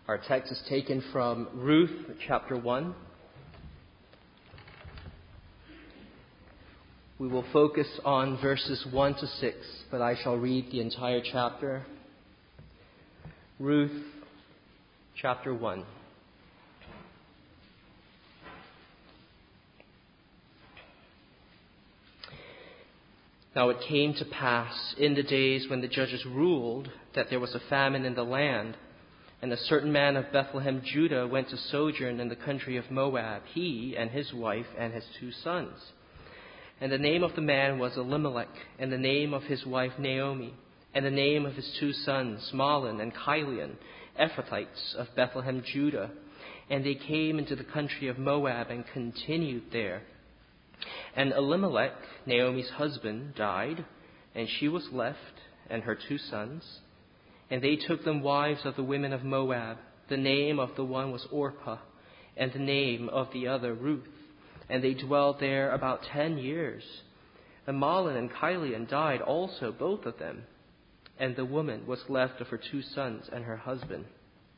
Our text is taken from Ruth chapter 1. We will focus on verses 1 to 6, but I shall read the entire chapter. Ruth chapter 1. Now it came to pass in the days when the judges ruled that there was a famine in the land, and a certain man of Bethlehem, Judah, went to sojourn in the country of Moab, he and his wife and his 2 sons. And the name of the man was Elimelech, and the name of his wife Naomi, and the name of his 2 sons, Mahlon and Chilion, Ephrathites of Bethlehem, Judah. And they came into the country of Moab and continued there. And Elimelech, Naomi's husband, died, and she was left, and her 2 sons. And they took them wives of the women of Moab. The name of the one was Orpah, and the name of the other Ruth. And they dwelled there about 10 years. And Mahlon and Chilion died also, both of them. And the woman was left of her 2 sons and her husband.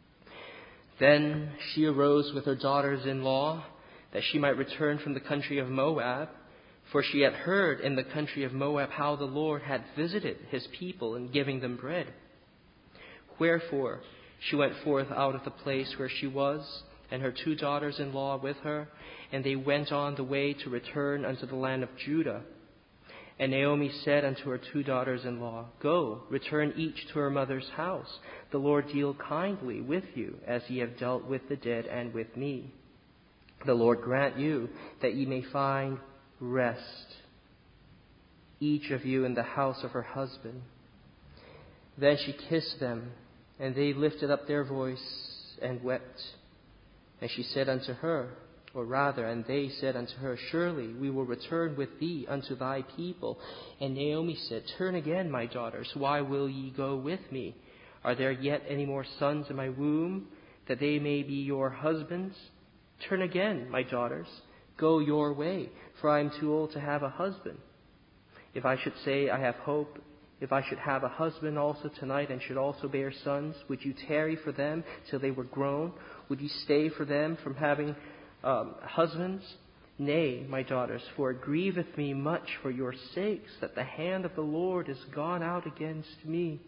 Then she arose with her daughters-in-law, that she might return from the country of Moab. For she had heard in the country of Moab how the Lord had visited his people in giving them bread. Wherefore she went forth out of the place where she was, and her 2 daughters-in-law with her, and they went on the way to return unto the land of Judah. And Naomi said unto her 2 daughters-in-law, Go, return each to her mother's house. The Lord deal kindly with you, as ye have dealt with the dead and with me. The Lord grant you that ye may find rest, each of you in the house of her husband. Then she kissed them, and they lifted up their voice and wept. And she said unto her, and they said unto her, Surely we will return with thee unto thy people. And Naomi said, Turn again, my daughters, why will ye go with me? Are there yet any more sons in my womb, that they may be your husbands? Turn again, my daughters, go your way, for I am too old to have a husband. If I should say I have hope, if I should have a husband also tonight and should also bear sons, would you tarry for them till they were grown? Would you stay for them from having husbands? Nay, my daughters, for it grieveth me much for your sakes that the hand of the Lord is gone out against me.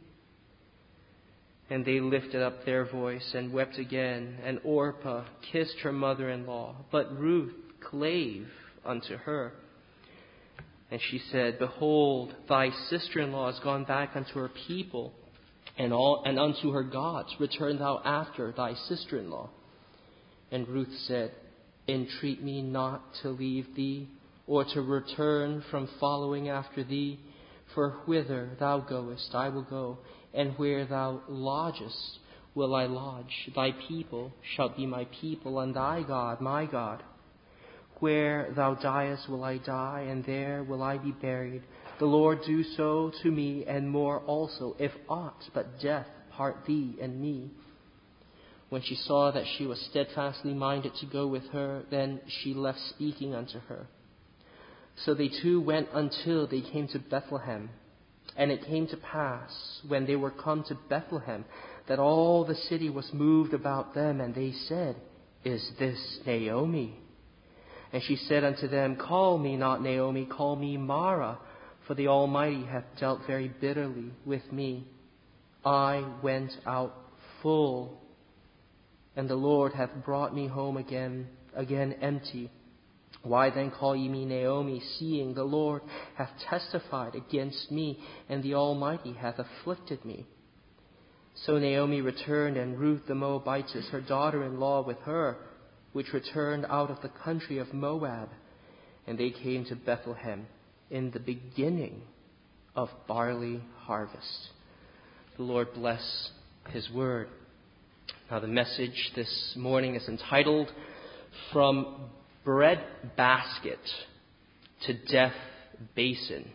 And they lifted up their voice and wept again, and Orpah kissed her mother-in-law, but Ruth clave unto her. And she said, Behold, thy sister-in-law is gone back unto her people, and unto her gods. Return thou after thy sister-in-law. And Ruth said, Entreat me not to leave thee, or to return from following after thee. For whither thou goest, I will go, and where thou lodgest, will I lodge. Thy people shall be my people, and thy God my God. Where thou diest will I die, and there will I be buried. The Lord do so to me, and more also, if aught but death part thee and me. When she saw that she was steadfastly minded to go with her, then she left speaking unto her. So they 2 went until they came to Bethlehem. And it came to pass, when they were come to Bethlehem, that all the city was moved about them, and they said, Is this Naomi? And she said unto them, Call me not Naomi, call me Mara, for the Almighty hath dealt very bitterly with me. I went out full, and the Lord hath brought me home again empty. Why then call ye me Naomi, seeing the Lord hath testified against me, and the Almighty hath afflicted me? So Naomi returned, and Ruth the Moabitess, her daughter-in-law, with her, which returned out of the country of Moab. And they came to Bethlehem in the beginning of barley harvest. The Lord bless his word. Now the message this morning is entitled, From Bread Basket to Death Basin.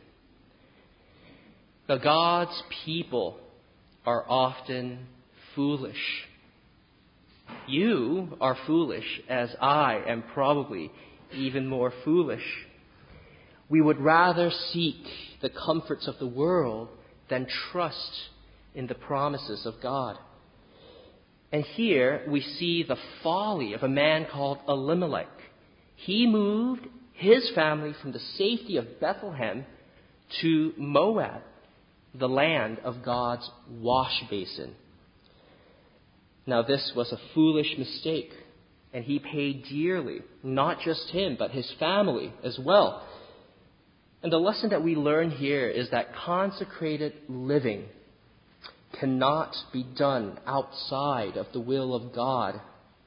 Now God's people are often foolish. You are foolish, as I am probably even more foolish. We would rather seek the comforts of the world than trust in the promises of God. And here we see the folly of a man called Elimelech. He moved his family from the safety of Bethlehem to Moab, the land of God's wash basin. Now this was a foolish mistake, and he paid dearly, not just him, but his family as well. And the lesson that we learn here is that consecrated living cannot be done outside of the will of God.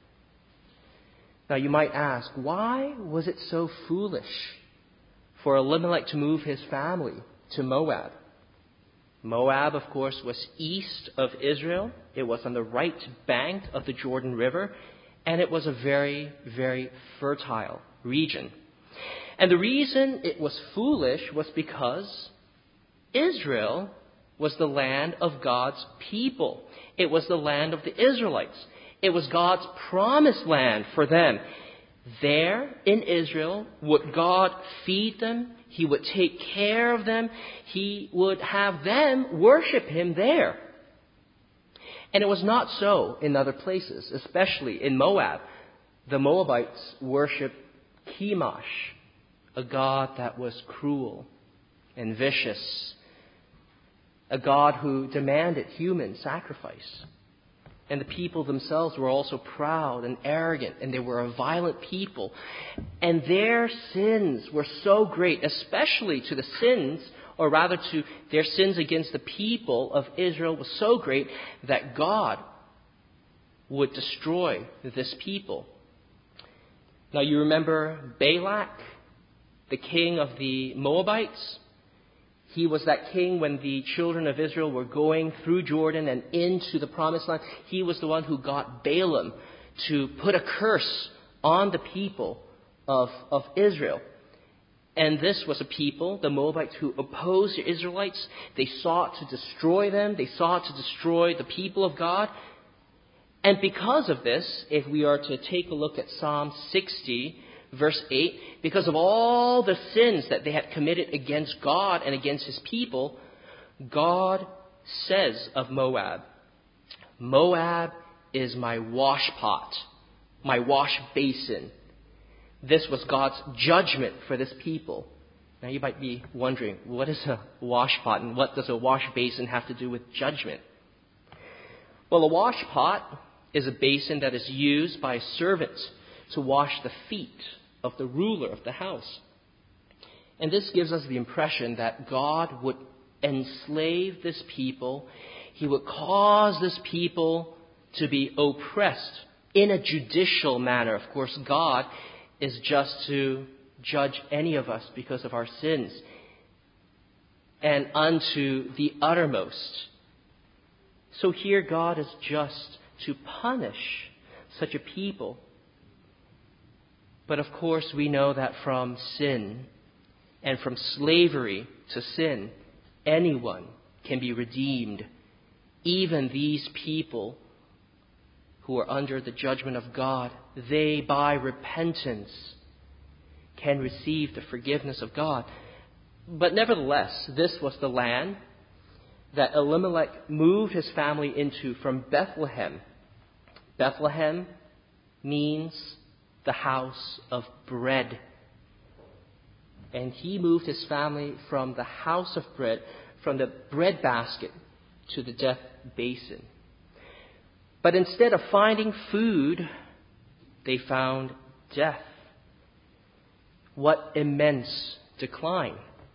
Now you might ask, why was it so foolish for Elimelech to move his family to Moab? Moab, of course, was east of Israel. It was on the right bank of the Jordan River, and it was a very, very fertile region. And the reason it was foolish was because Israel was the land of God's people. It was the land of the Israelites. It was God's promised land for them. There in Israel would God feed them. He would take care of them. He would have them worship Him there. And it was not so in other places, especially in Moab. The Moabites worshiped Chemosh, a god that was cruel and vicious, a god who demanded human sacrifice. And the people themselves were also proud and arrogant, and they were a violent people. And their sins were so great, especially to the sins, or rather to their sins against the people of Israel was so great that God would destroy this people. Now you remember Balak, the king of the Moabites? He was that king when the children of Israel were going through Jordan and into the promised land. He was the one who got Balaam to put a curse on the people of Israel. And this was a people, the Moabites, who opposed the Israelites. They sought to destroy them. They sought to destroy the people of God. And because of this, if we are to take a look at Psalm 60, verse 8, because of all the sins that they had committed against God and against His people, God says of Moab, Moab is my wash pot, my wash basin. This was God's judgment for this people. Now you might be wondering, what is a wash pot and what does a wash basin have to do with judgment? Well, a wash pot is a basin that is used by servants to wash the feet of the ruler of the house. And this gives us the impression that God would enslave this people. He would cause this people to be oppressed in a judicial manner. Of course, God is just to judge any of us because of our sins, and unto the uttermost. So here God is just to punish such a people. But of course we know that from sin and from slavery to sin, anyone can be redeemed. Even these people who are under the judgment of God, they by repentance can receive the forgiveness of God. But nevertheless, this was the land that Elimelech moved his family into from Bethlehem. Bethlehem means the house of bread. And he moved his family from the house of bread, from the bread basket to the death basin. But instead of finding food, they found death. What immense decline.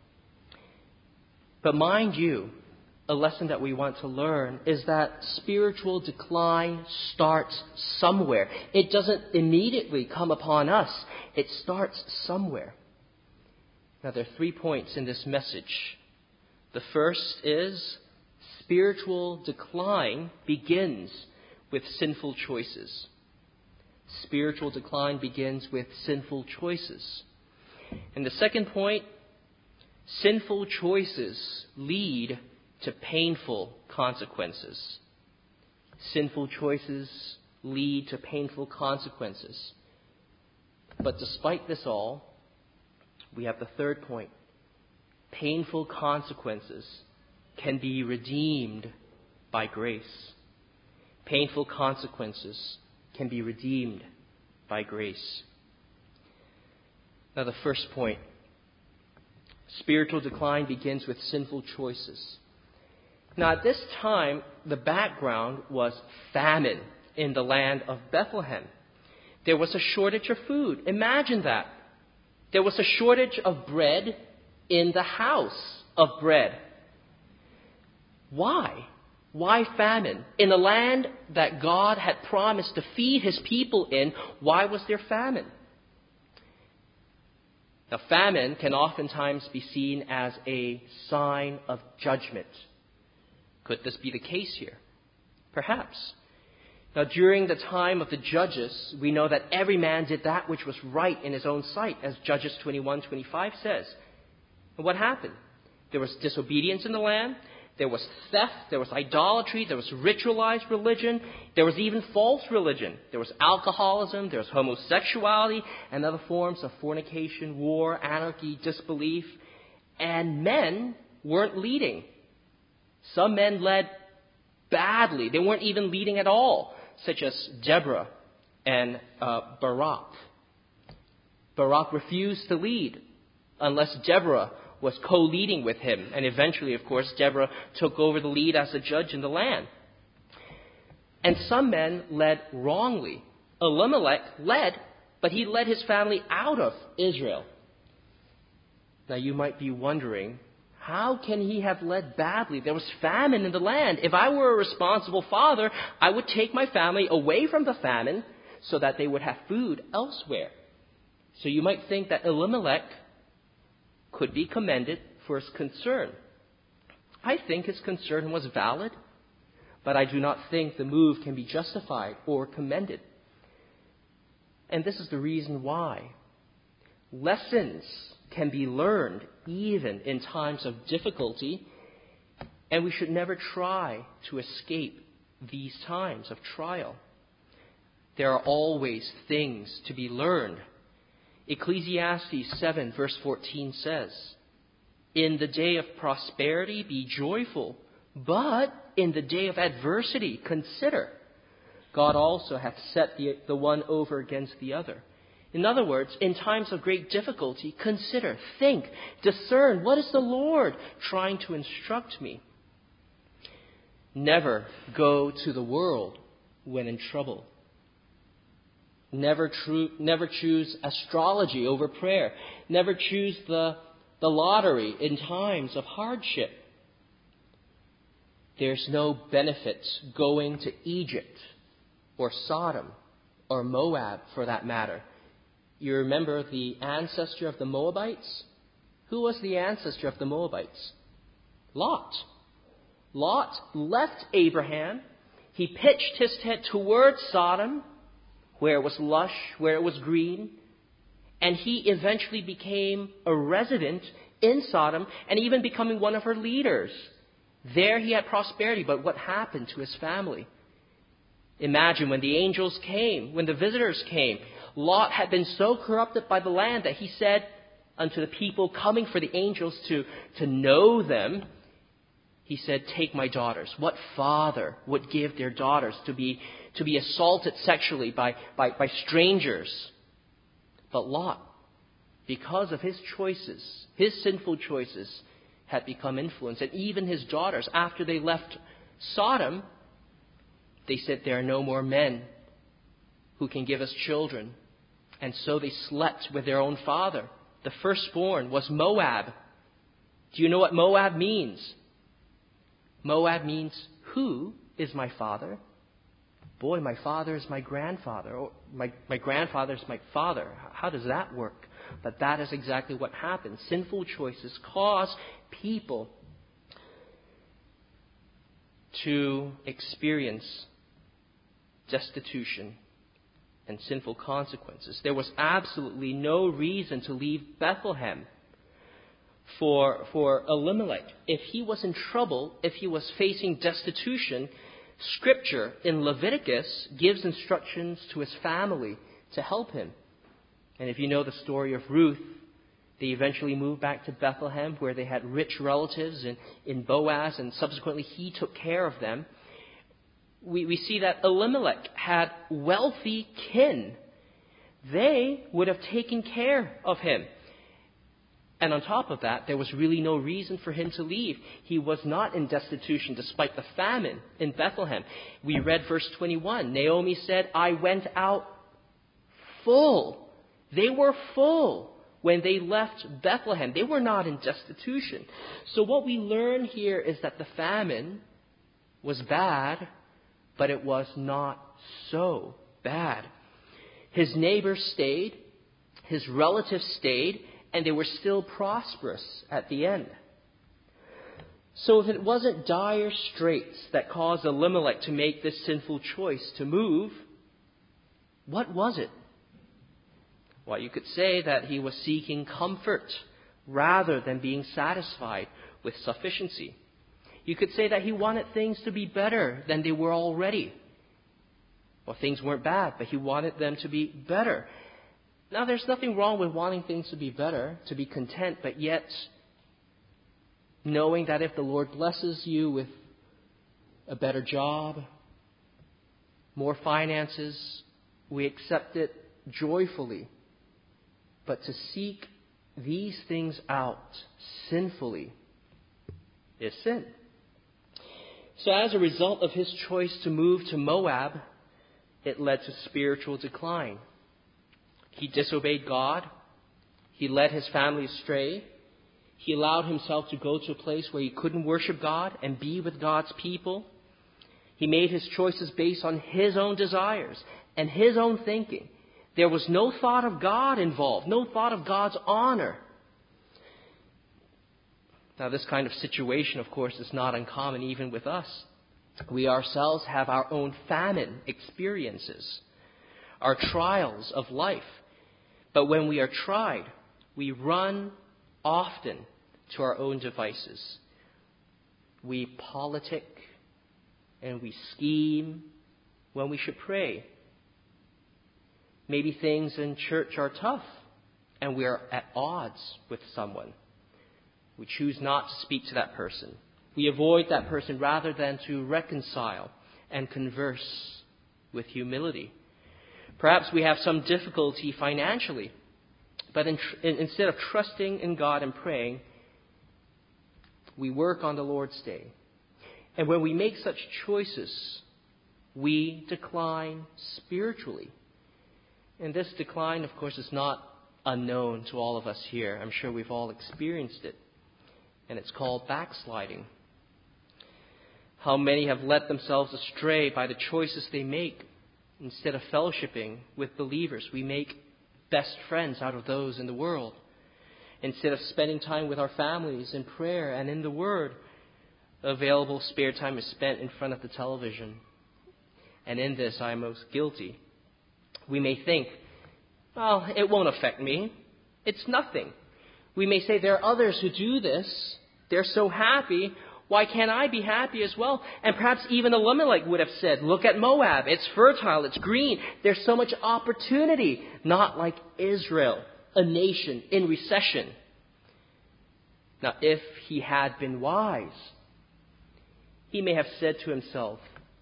But mind you, a lesson that we want to learn is that spiritual decline starts somewhere. It doesn't immediately come upon us. It starts somewhere. Now, there are 3 points in this message. The first is spiritual decline begins with sinful choices. Spiritual decline begins with sinful choices. And the second point, sinful choices lead to painful consequences. Sinful choices lead to painful consequences. But despite this all, we have the third point. Painful consequences can be redeemed by grace. Painful consequences can be redeemed by grace. Now, the first point. Spiritual decline begins with sinful choices. Now, at this time, the background was famine in the land of Bethlehem. There was a shortage of food. Imagine that. There was a shortage of bread in the house of bread. Why? Why famine? In the land that God had promised to feed his people in, why was there famine? Now, famine can oftentimes be seen as a sign of judgment. Could this be the case here? Perhaps. Now, during the time of the judges, we know that every man did that which was right in his own sight, as Judges 21:25 says. And what happened? There was disobedience in the land. There was theft, there was idolatry, there was ritualized religion, there was even false religion. There was alcoholism, there was homosexuality, and other forms of fornication, war, anarchy, disbelief. And men weren't leading. Some men led badly. They weren't even leading at all, such as Deborah and Barak. Barak refused to lead unless Deborah was co-leading with him. And eventually, of course, Deborah took over the lead as a judge in the land. And some men led wrongly. Elimelech led, but he led his family out of Israel. Now, you might be wondering, how can he have led badly? There was famine in the land. If I were a responsible father, I would take my family away from the famine so that they would have food elsewhere. So you might think that Elimelech could be commended for his concern. I think his concern was valid, but I do not think the move can be justified or commended. And this is the reason why. Lessons can be learned even in times of difficulty, and we should never try to escape these times of trial. There are always things to be learned. Ecclesiastes 7 verse 14 says, "In the day of prosperity be joyful, but in the day of adversity consider. God also hath set the one over against the other." In other words, in times of great difficulty, consider, think, discern, what is the Lord trying to instruct me? Never go to the world when in trouble. Never choose astrology over prayer. Never choose the lottery in times of hardship. There's no benefit going to Egypt or Sodom or Moab for that matter. You remember the ancestor of the Moabites? Who was the ancestor of the Moabites? Lot. Lot left Abraham. He pitched his tent towards Sodom, where it was lush, where it was green. And he eventually became a resident in Sodom and even becoming one of her leaders. There he had prosperity, but what happened to his family? Imagine when the angels came, when the visitors came, Lot had been so corrupted by the land that he said unto the people coming for the angels to know them, he said, "Take my daughters." What father would give their daughters to be assaulted sexually by strangers? But Lot, because of his choices, his sinful choices, had become influenced. And even his daughters, after they left Sodom, they said, "There are no more men who can give us children." And so they slept with their own father. The firstborn was Moab. Do you know what Moab means? Moab means, "Who is my father?" Boy, my father is my grandfather. Or my grandfather is my father. How does that work? But that is exactly what happens. Sinful choices cause people to experience destitution and sinful consequences. There was absolutely no reason to leave Bethlehem for Elimelech. If he was in trouble, if he was facing destitution, Scripture in Leviticus gives instructions to his family to help him. And if you know the story of Ruth, they eventually moved back to Bethlehem, where they had rich relatives in Boaz, and subsequently he took care of them. we see that Elimelech had wealthy kin. They would have taken care of him. And on top of that, there was really no reason for him to leave. He was not in destitution despite the famine in Bethlehem. We read verse 21. Naomi said, I went out full. They were full when they left Bethlehem. They were not in destitution. So what we learn here is that the famine was bad, but it was not so bad. His neighbors stayed, his relatives stayed, and they were still prosperous at the end. So if it wasn't dire straits that caused Elimelech to make this sinful choice to move, what was it? Well, you could say that he was seeking comfort rather than being satisfied with sufficiency. You could say that he wanted things to be better than they were already. Well, things weren't bad, but he wanted them to be better. Now, there's nothing wrong with wanting things to be better, to be content, but yet knowing that if the Lord blesses you with a better job, more finances, we accept it joyfully. But to seek these things out sinfully is sin. So as a result of his choice to move to Moab, it led to spiritual decline. He disobeyed God. He led his family astray. He allowed himself to go to a place where he couldn't worship God and be with God's people. He made his choices based on his own desires and his own thinking. There was no thought of God involved, no thought of God's honor. Now, this kind of situation, of course, is not uncommon even with us. We ourselves have our own famine experiences, our trials of life. But when we are tried, we run often to our own devices. We politic and we scheme when we should pray. Maybe things in church are tough and we are at odds with someone. We choose not to speak to that person. We avoid that person rather than to reconcile and converse with humility. Perhaps we have some difficulty financially, but instead of trusting in God and praying, we work on the Lord's day. And when we make such choices, we decline spiritually. And this decline, of course, is not unknown to all of us here. I'm sure we've all experienced it. And it's called backsliding. How many have led themselves astray by the choices they make. Instead of fellowshipping with believers, we make best friends out of those in the world. Instead of spending time with our families in prayer and in the Word, available spare time is spent in front of the television. And in this, I am most guilty. We may think, well, it won't affect me. It's nothing. We may say, there are others who do this. They're so happy. Why can't I be happy as well? And perhaps even Elimelech would have said, look at Moab. It's fertile. It's green. There's so much opportunity. Not like Israel, a nation in recession. Now, if he had been wise, he may have said to himself,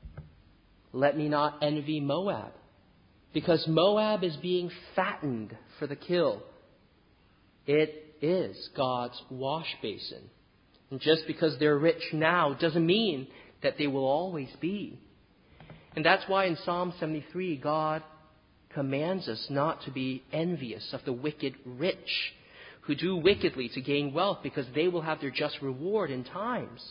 let me not envy Moab, because Moab is being fattened for the kill. It is God's wash basin. And just because they're rich now doesn't mean that they will always be. And that's why in Psalm 73, God commands us not to be envious of the wicked rich who do wickedly to gain wealth, because they will have their just reward in times.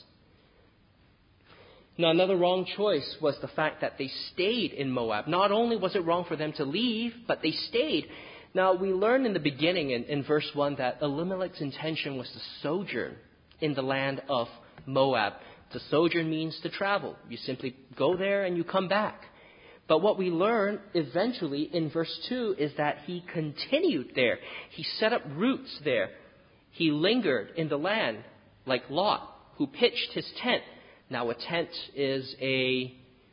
Now, another wrong choice was the fact that they stayed in Moab. Not only was it wrong for them to leave, but they stayed. Now, we learned in the beginning in verse 1 that Elimelech's intention was to sojourn in the land of Moab. To sojourn means to travel. You simply go there and you come back. But what we learn eventually in verse 2 is that he continued there. He set up roots there. He lingered in the land like Lot, who pitched his tent. Now, a tent is a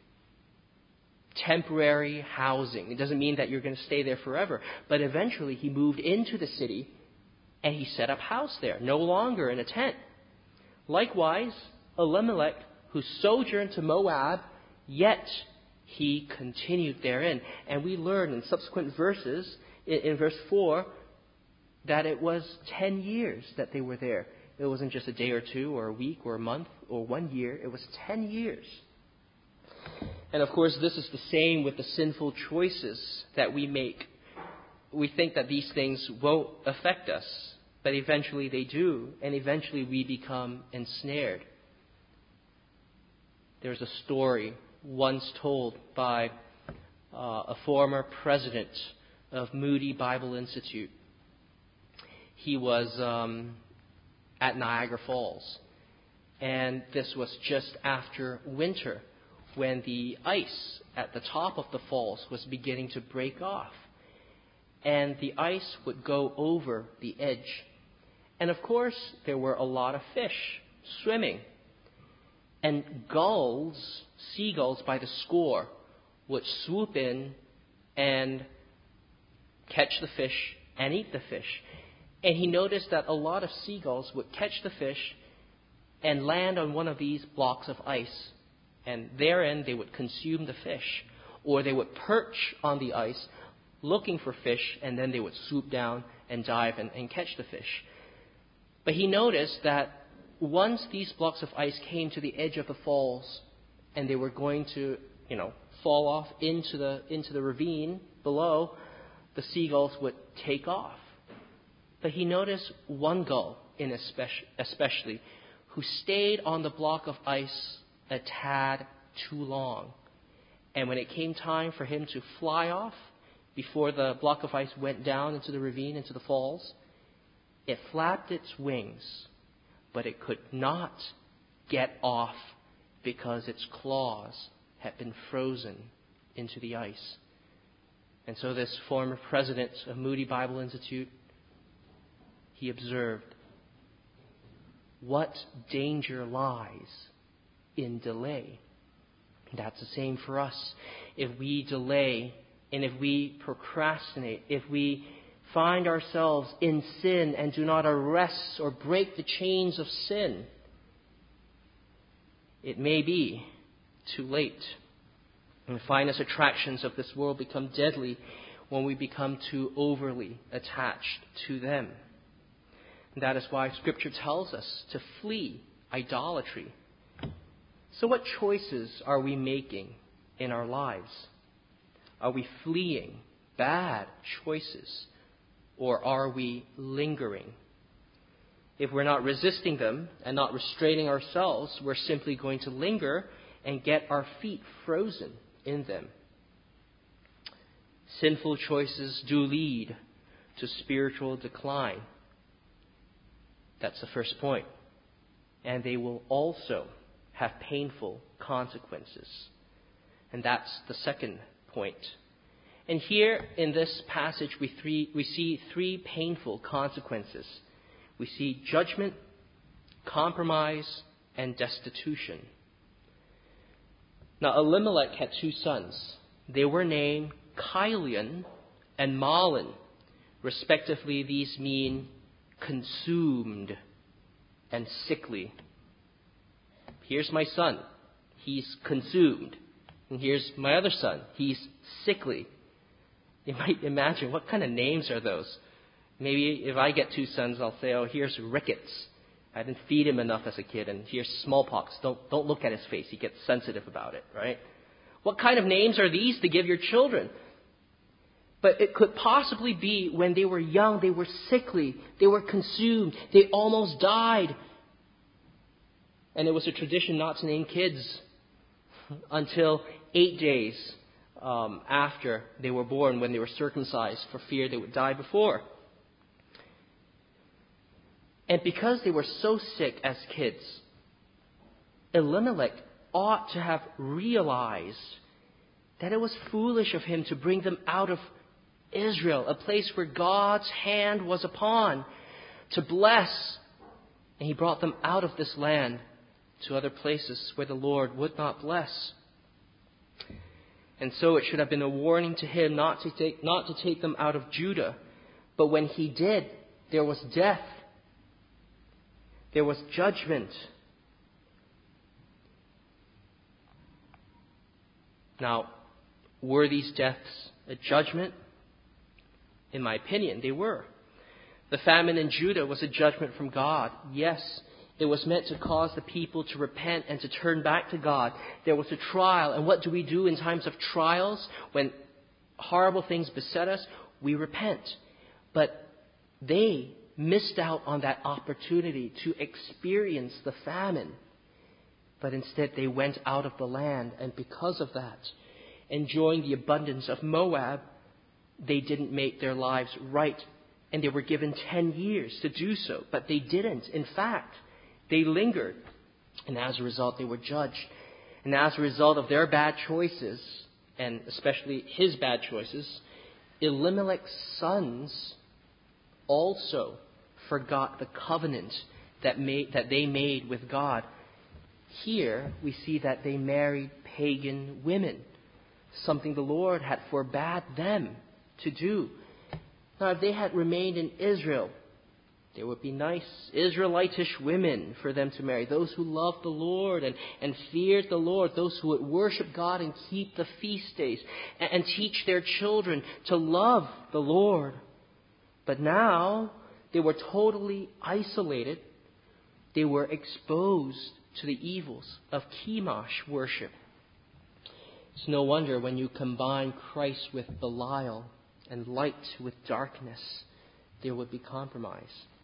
temporary housing. It doesn't mean that you're going to stay there forever. But eventually he moved into the city and he set up house there, no longer in a tent. Likewise, Elimelech, who sojourned to Moab, Yet he continued therein. And we learn in subsequent verses, in verse 4, that it was 10 years that they were there. It wasn't just a day or two or a week or a month or 1 year. It was 10 years. And of course, this is the same with the sinful choices that we make. We think that these things won't affect us, but eventually they do, and eventually we become ensnared. There's a story once told by a former president of Moody Bible Institute. He was at Niagara Falls, and this was just after winter, when the ice at the top of the falls was beginning to break off. And the ice would go over the edge. And of course, there were a lot of fish swimming. And gulls, seagulls by the score, would swoop in and catch the fish and eat the fish. And he noticed that a lot of seagulls would catch the fish and land on one of these blocks of ice. And therein they would consume the fish. Or they would perch on the ice looking for fish, and then they would swoop down and dive and catch the fish. But he noticed that once these blocks of ice came to the edge of the falls and they were going to, fall off into the ravine below, the seagulls would take off. But he noticed one gull especially who stayed on the block of ice a tad too long. And when it came time for him to fly off, before the block of ice went down into the ravine, into the falls, it flapped its wings, but it could not get off because its claws had been frozen into the ice. And so this former president of Moody Bible Institute, he observed, what danger lies in delay? That's the same for us. If we delay and if we procrastinate, if we find ourselves in sin and do not arrest or break the chains of sin, it may be too late. And the finest attractions of this world become deadly when we become too overly attached to them. And that is why Scripture tells us to flee idolatry. So what choices are we making in our lives? Are we fleeing bad choices, or are we lingering? If we're not resisting them and not restraining ourselves, we're simply going to linger and get our feet frozen in them. Sinful choices do lead to spiritual decline. That's the first point. And they will also have painful consequences. And that's the second point. And here in this passage, we see three painful consequences. We see judgment, compromise, and destitution. Now, Elimelech had two sons. They were named Chilion and Mahlon. Respectively, these mean consumed and sickly. Here's my son. He's consumed. And here's my other son. He's sickly. You might imagine, what kind of names are those? Maybe if I get two sons, I'll say, oh, here's rickets. I didn't feed him enough as a kid. And here's smallpox. Don't look at his face. He gets sensitive about it, right? What kind of names are these to give your children? But it could possibly be when they were young, they were sickly. They were consumed. They almost died. And it was a tradition not to name kids until 8 days after they were born, when they were circumcised, for fear they would die before. And because they were so sick as kids, Elimelech ought to have realized that it was foolish of him to bring them out of Israel, a place where God's hand was upon, to bless. And he brought them out of this land to other places where the Lord would not bless. And so it should have been a warning to him not to take them out of Judah. But when he did, there was death. There was judgment. Now, were these deaths a judgment? In my opinion, they were. The famine in Judah was a judgment from God. Yes, it was meant to cause the people to repent and to turn back to God. There was a trial. And what do we do in times of trials? When horrible things beset us, we repent. But they missed out on that opportunity to experience the famine. But instead they went out of the land. And because of that, enjoying the abundance of Moab, they didn't make their lives right. And they were given 10 years to do so. But they didn't. In fact, they lingered. And as a result, they were judged. And as a result of their bad choices, and especially his bad choices, Elimelech's sons also forgot the covenant that they made with God. Here we see that they married pagan women, something the Lord had forbade them to do. Now, if they had remained in Israel, there would be nice Israelitish women for them to marry, those who loved the Lord and feared the Lord, those who would worship God and keep the feast days and teach their children to love the Lord. But now they were totally isolated. They were exposed to the evils of Chemosh worship. It's no wonder when you combine Christ with Belial and light with darkness, there would be compromise.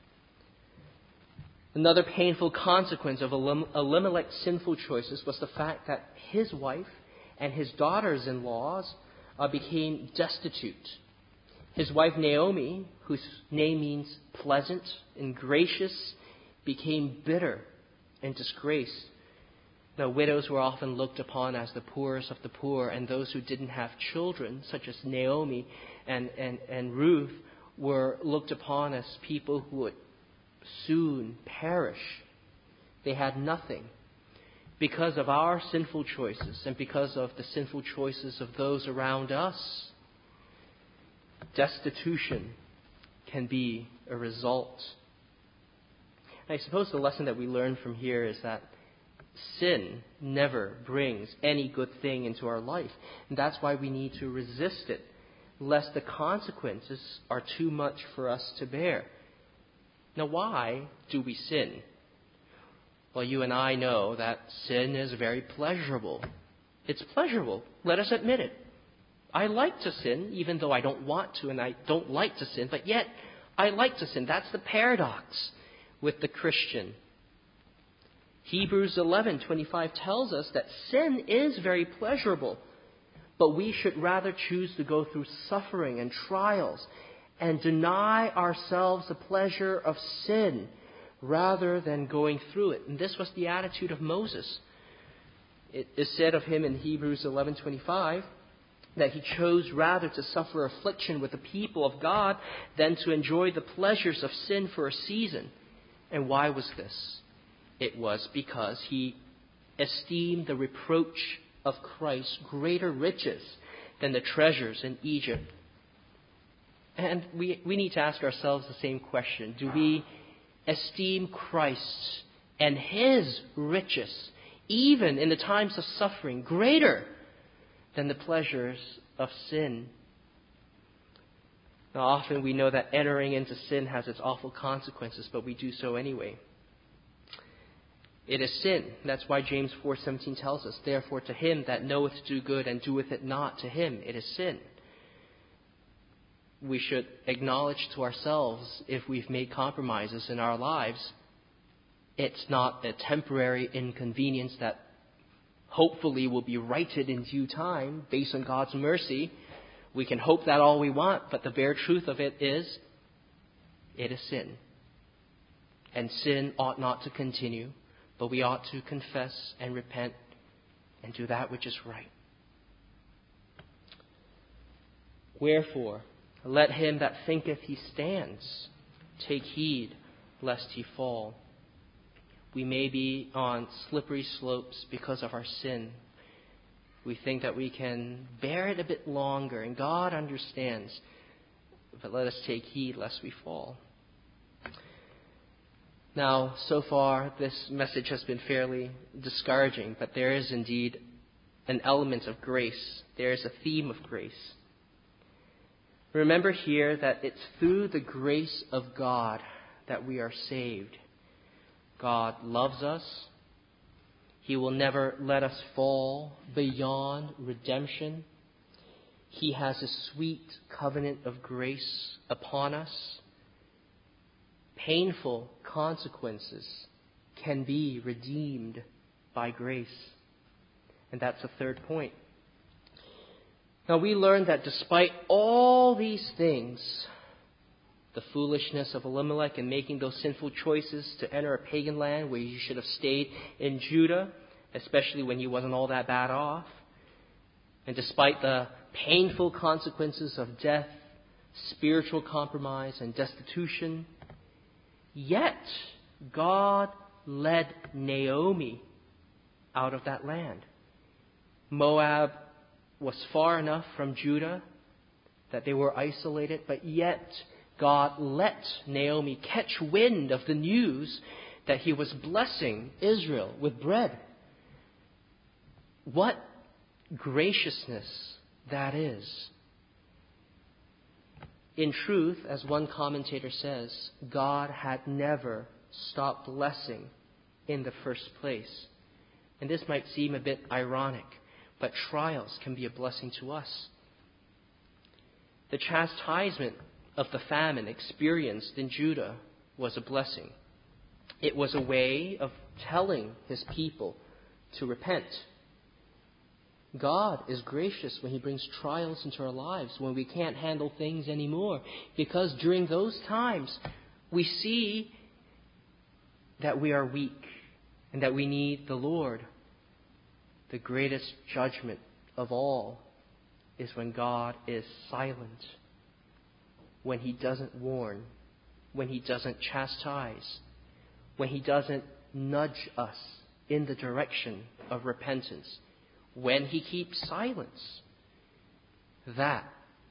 Another painful consequence of Elimelech's sinful choices was the fact that his wife and his daughters-in-law became destitute. His wife Naomi, whose name means pleasant and gracious, became bitter and disgraced. Now, widows were often looked upon as the poorest of the poor, and those who didn't have children, such as Naomi and Ruth, were looked upon as people who would soon perish. They had nothing. Because of our sinful choices and because of the sinful choices of those around us, destitution can be a result. I suppose the lesson that we learn from here is that sin never brings any good thing into our life. And that's why we need to resist it, lest the consequences are too much for us to bear. Now, why do we sin? Well, you and I know that sin is very pleasurable. It's pleasurable. Let us admit it. I like to sin, even though I don't want to and I don't like to sin, but yet I like to sin. That's the paradox with the Christian. Hebrews 11:25 tells us that sin is very pleasurable, but we should rather choose to go through suffering and trials and deny ourselves the pleasure of sin rather than going through it. And this was the attitude of Moses. It is said of him in Hebrews 11:25 that he chose rather to suffer affliction with the people of God than to enjoy the pleasures of sin for a season. And why was this? It was because he esteemed the reproach of Christ greater riches than the treasures in Egypt. And we need to ask ourselves the same question. Do we esteem Christ and his riches, even in the times of suffering, greater than the pleasures of sin? Now, often we know that entering into sin has its awful consequences, but we do so anyway. It is sin. That's why James 4:17 tells us, "Therefore to him that knoweth to do good and doeth it not, to him it is sin." We should acknowledge to ourselves if we've made compromises in our lives. It's not a temporary inconvenience that hopefully will be righted in due time based on God's mercy. We can hope that all we want, but the bare truth of it is sin. And sin ought not to continue, but we ought to confess and repent and do that which is right. Wherefore, let him that thinketh he stands take heed lest he fall. We may be on slippery slopes because of our sin. We think that we can bear it a bit longer, and God understands. But let us take heed lest we fall. Now, so far, this message has been fairly discouraging, but there is indeed an element of grace. There is a theme of grace. Remember here that it's through the grace of God that we are saved. God loves us. He will never let us fall beyond redemption. He has a sweet covenant of grace upon us. Painful consequences can be redeemed by grace. And that's the third point. Now we learn that despite all these things, the foolishness of Elimelech in making those sinful choices to enter a pagan land where he should have stayed in Judah, especially when he wasn't all that bad off, and despite the painful consequences of death, spiritual compromise, and destitution, yet God led Naomi out of that land. Moab was far enough from Judah that they were isolated, but yet God let Naomi catch wind of the news that he was blessing Israel with bread. What graciousness that is. In truth, as one commentator says, God had never stopped blessing in the first place. And this might seem a bit ironic, but trials can be a blessing to us. The chastisement of the famine experienced in Judah was a blessing. It was a way of telling his people to repent. God is gracious when he brings trials into our lives, when we can't handle things anymore. Because during those times, we see that we are weak and that we need the Lord. The greatest judgment of all is when God is silent, when he doesn't warn, when he doesn't chastise, when he doesn't nudge us in the direction of repentance. When he keeps silence, that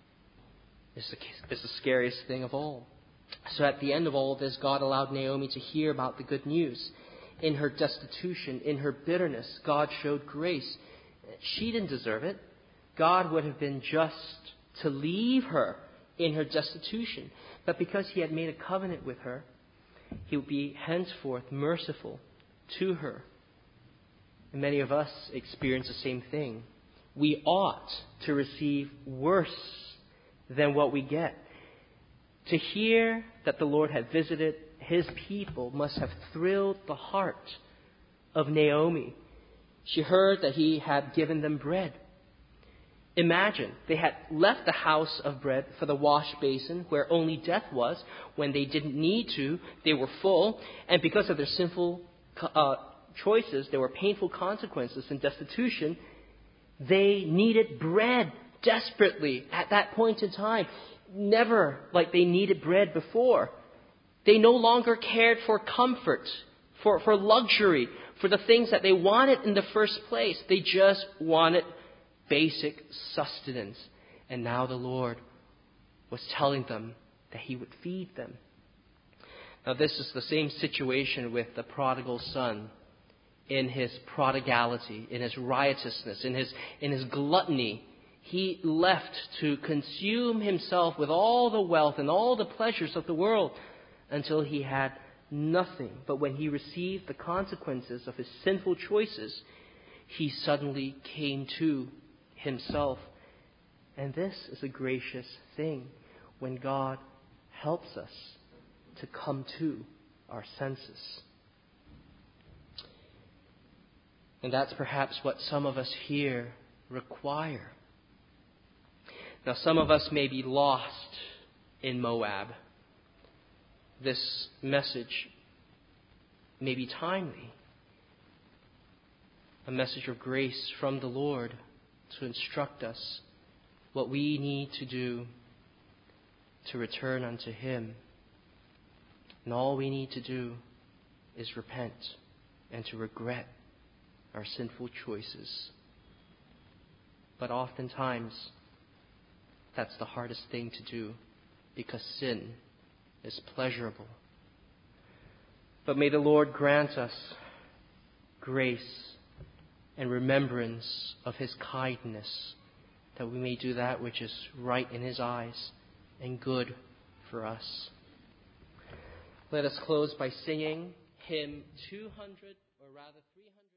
is the scariest thing of all. So at the end of all this, God allowed Naomi to hear about the good news. In her destitution, in her bitterness, God showed grace. She didn't deserve it. God would have been just to leave her in her destitution. But because he had made a covenant with her, he would be henceforth merciful to her. And many of us experience the same thing. We ought to receive worse than what we get. To hear that the Lord had visited his people must have thrilled the heart of Naomi. She heard that he had given them bread. Imagine, they had left the house of bread for the wash basin where only death was. When they didn't need to, they were full. And because of their sinful choices, there were painful consequences and destitution. They needed bread desperately at that point in time. Never like they needed bread before. They no longer cared for comfort, for luxury, for the things that they wanted in the first place. They just wanted basic sustenance. And now the Lord was telling them that he would feed them. Now this is the same situation with the prodigal son. In his prodigality, in his riotousness, in his gluttony, he left to consume himself with all the wealth and all the pleasures of the world until he had nothing. But when he received the consequences of his sinful choices, he suddenly came to himself. And this is a gracious thing when God helps us to come to our senses. And that's perhaps what some of us here require. Now, some of us may be lost in Moab. This message may be timely. A message of grace from the Lord to instruct us what we need to do to return unto him. And all we need to do is repent and to regret our sinful choices. But oftentimes, that's the hardest thing to do because sin is pleasurable. But may the Lord grant us grace and remembrance of his kindness, that we may do that which is right in his eyes and good for us. Let us close by singing hymn 200, or rather 300.